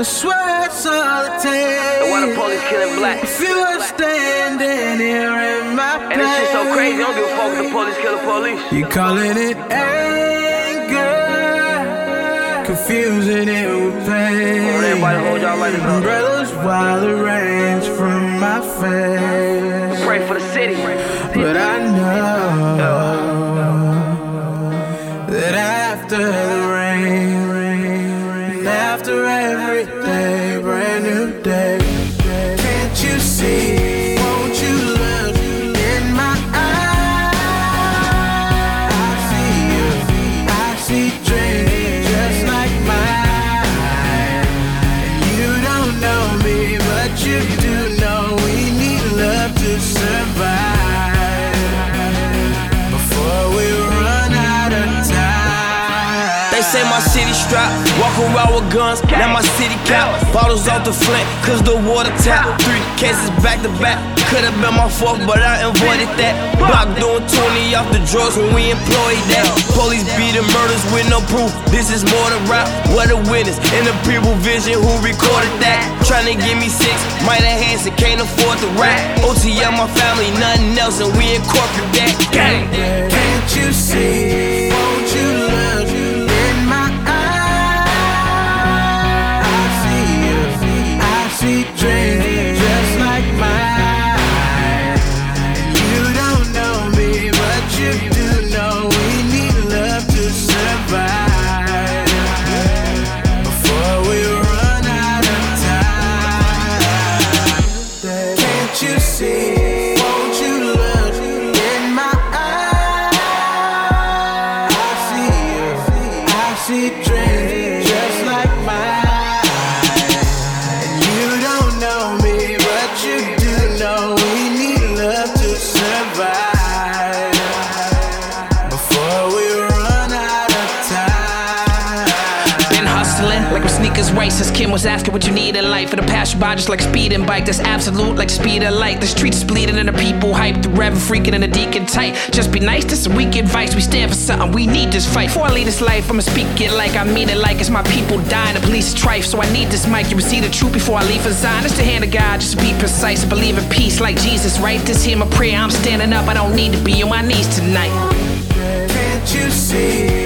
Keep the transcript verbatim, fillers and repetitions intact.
swear it's all it takes. And why the police killing blacks? If you were standing here in my place, and this shit so crazy, don't give a fuck if the police kill the police. You calling it anger, confusing it with pain. Well, everybody hold y'all like this. Umbrellas while the rain's from my face. Pray for the city. But I know that after the rain, after every day, brand new day. Can't you see? Won't you look in my eyes? I see you, I see dreams just like mine. And you don't know me, but you do know we need love to survive. They say my city strapped, walk around with guns, now my city cap. Bottles off the flint, cause the water tap. Three cases back to back, could've been my fourth, but I avoided that. Block doing twenty off the drugs when we employed that. Police beating murders with no proof, this is more than rap. What a witness, and the people vision who recorded that. Tryna give me six, might have hands and can't afford the rap. O T L my family, nothing else, and we incorporate that. Gang. Can't you see, won't you look in my eyes? I see you, I see dreams just like mine. You don't know me, but you do know we need love to survive. Before we run out of time. Can't you see? See dreams just like mine. And you don't know me, but you do know we need love to survive. Before we run out of time. Been hustling like my sneakers racist. Kim was asking what you need in life. For the pass you by just like a speeding bike. That's absolute like the speed of light. The streets is bleeding and the people hype. The reverend freaking and the deacon tight. Just be nice, that's some weak advice. We stand for something, we need this fight. Before I leave this life, I'ma speak it like I mean it, like it's my people dying. The police is trife, so I need this mic. You will see the truth before I leave for Zion. It's the hand of God, just to be precise. I believe in peace like Jesus, right? This here my prayer, I'm standing up. I don't need to be on my knees tonight. Can't you see?